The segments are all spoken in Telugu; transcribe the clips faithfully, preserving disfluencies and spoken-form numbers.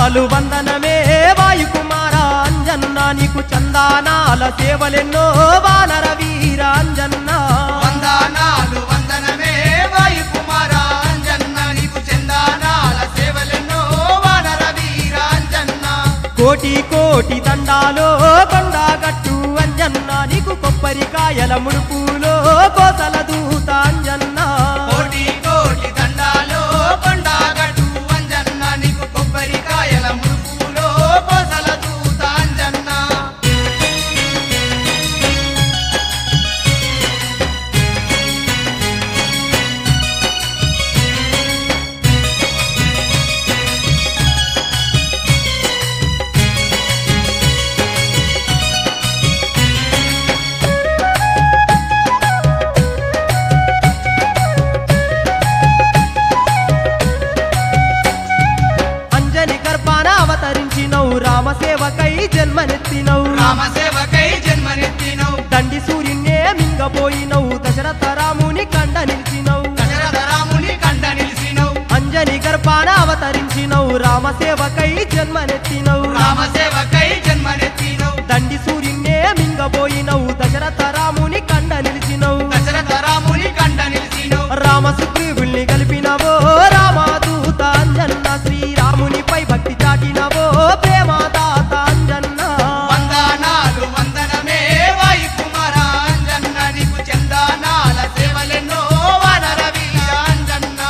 వందనాలు వందనమే వాయుకుమార అంజన్న నీకు చందానాల సేవలెన్నో వానర వీర అంజన్న వందనాలు వందనమే వాయుకుమార అంజన్న నీకు చందానాల సేవలెన్నో వానర వీర అంజన్న కోటి కోటి దండాలో కొండగట్టు అంజన్న నీకు కొబ్బరికాయల ముడుపులో కోసల దూత అంజన్న కోటి కోటి దండాలో కొండగట్టు అంజన్న నీకు కొబ్బరికాయల ముడుపులో కోసల దూత అంజన్న అవతరించినవు రామసేవకై జన్మనెత్తినవు రామసేవకై జన్మనెత్తినవు దండి సూర్యున్నే మింగపోయినవు దశరథ రాముని కండ నిలిచినవు దశరథ రాముని కండ నిలిచినవు అంజని గర్భాన అవతరించినవు రామసేవకై జన్మనెత్తినవు రామసేవకై జన్మనెత్తినవు దండి సూర్యున్నే మింగపోయినవు దశరథ రాముని కండ నిలిచినవు దశరథ రాముని కండ నిలిచినవు రామ సుగ్రీవుల్ని కలిపినవో రామదూత అంజన్న శ్రీరామునిపై భక్తి చాటినవో ప్రేమదాత అంజన్న వందనాలు వందనమే వాయుకుమార అంజన్న నీకు చందానాల సేవలెన్నో వానర వీర అంజన్న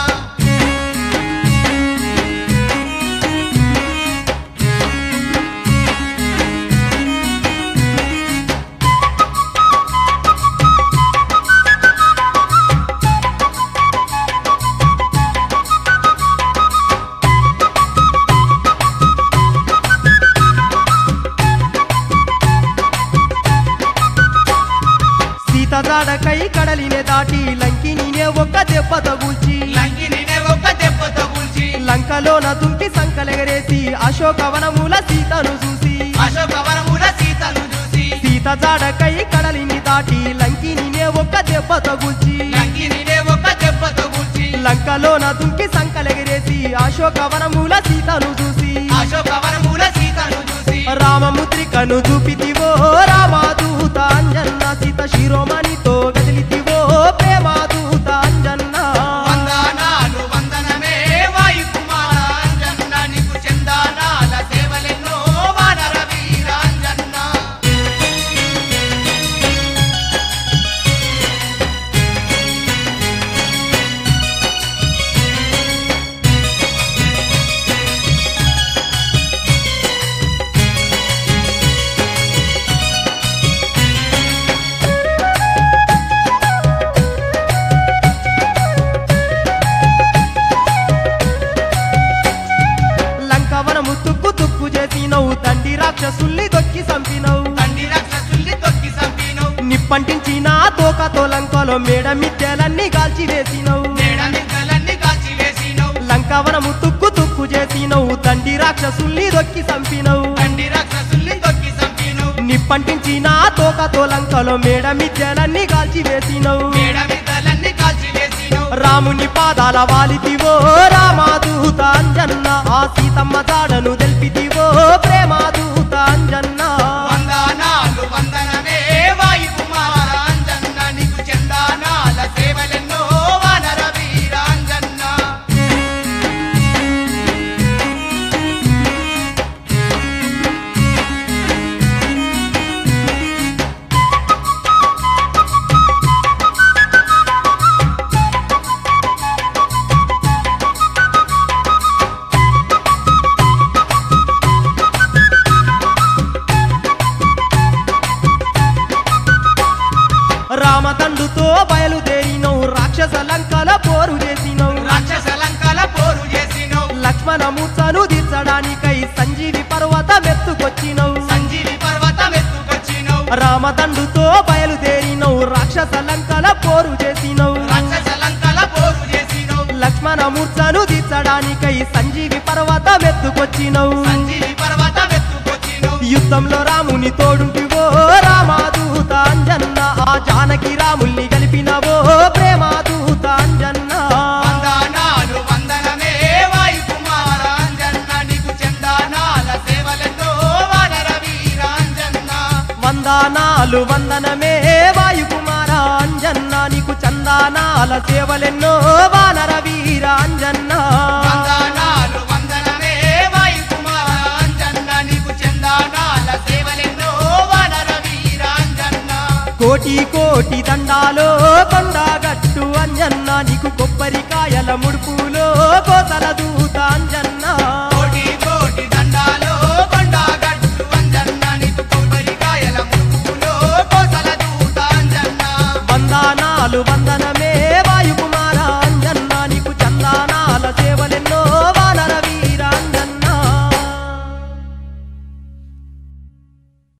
జాడకై కడలినే దాటి లంకినినే ఒక్క దెబ్బ తగుల్చి లంకినినే ఒక్క దెబ్బ తగుల్చి లంకలోన దుంకి సంకలెగరేసి అశోకవనముల సీతను చూసి అశోకవనముల సీతను చూసి సీత జాడకై కడలిని దాటి లంకినినే ఒక్క దెబ్బ తగుల్చి లంకినినే ఒక్క దెబ్బ తగుల్చి లంకలోన దుంకి సంకలెగరేసి అశోకవనముల సీతను చూసి అశోకవనముల సీతను చూసి రామముద్రికను చూపితివో రామదూత అంజన్న సీత శిరోమణితో గదిలితివో ప్రేమదూత అంజన్న వందనాలు వందనమే వాయుకుమార అంజన్న నీకు చందానాల సేవలెన్నో వానర వీర అంజన్న చేసినవు తండ్రి రాక్షసుల్ని దొక్కి సంపినవు తండ్రి రాక్షసుల్ని దొక్కి సంపినవు నిప్పంటించిన తోకతో లంకలో మేడ మిద్దెలన్నీ కాల్చి వేసినవు మేడ మిద్దెలన్నీ కాల్చి వేసినవు లంకవనము తుక్కు తుక్కు చేసినవు తండ్రి రాక్షసుల్ని దొక్కి సంపినవు తండ్రి రాక్షసుల్ని దొక్కి సంపినవు నిప్పంటించిన తోకతో లంకలో మేడ మిద్దెలన్నీ కాల్చి వేసినవు మేడ మిద్దెలన్నీ కాల్చి వేసినవు రాముని పాదాల వాలితివో రామదూత అంజన్న ఆ సీతమ్మ జాడను తెల్పితివో ప్రేమదూత అంజన్న వందనాలు వందనమే వాయుకుమార అంజన్న నీకు చందానాల సేవలెన్నో వానర వీర అంజన్న రామదండుతో బయలుదేరినవు రాక్షస లంకల పోరు చేసినవు రాక్షస లంకల పోరు చేసినవు లక్ష్మణ మూర్ఛను తీర్చడానికై సంజీవి పర్వతం ఎత్తుకొచ్చినవు సంజీవి పర్వతం ఎత్తుకొచ్చినవు రామదండుతో బయలుదేరినవు రాక్షస లంకల పోరు చేసినవు రాక్షస లంకల పోరు చేసినవు లక్ష్మణ మూర్ఛను తీర్చడానికై సంజీవి పర్వతం ఎత్తుకొచ్చినవు సంజీవి పర్వతం ఎత్తుకొచ్చినవు యుద్ధంలో రాముని తోడుంటివో రామదూత అంజన్న ఆ జానకి రాముల్ని కలిపినవో ప్రేమదూత అంజన్న వందనాలు వందనమే వాయుకుమార అంజన్న నీకు చందాన వందనాలు వందనమే వాయుకుమార అంజన్న నీకు చందానాల సేవలెన్నో వానర వీర అంజన్న వందనాలు వందనమే వాయుకుమార అంజన్న నీకు చందానాల సేవలెన్నో వానర వీర అంజన్న కోటి కోటి దండాలో కొండగట్టు అంజన్న నీకు కొబ్బరికాయల ముడుపులో కోతల దూత అంజన్న కోటి కోటి దండాలో కొండగట్టు అంజన్న నీకు కొబ్బరికాయల ముక్కులో కోసల దూత అంజన్న వందనాలు వంద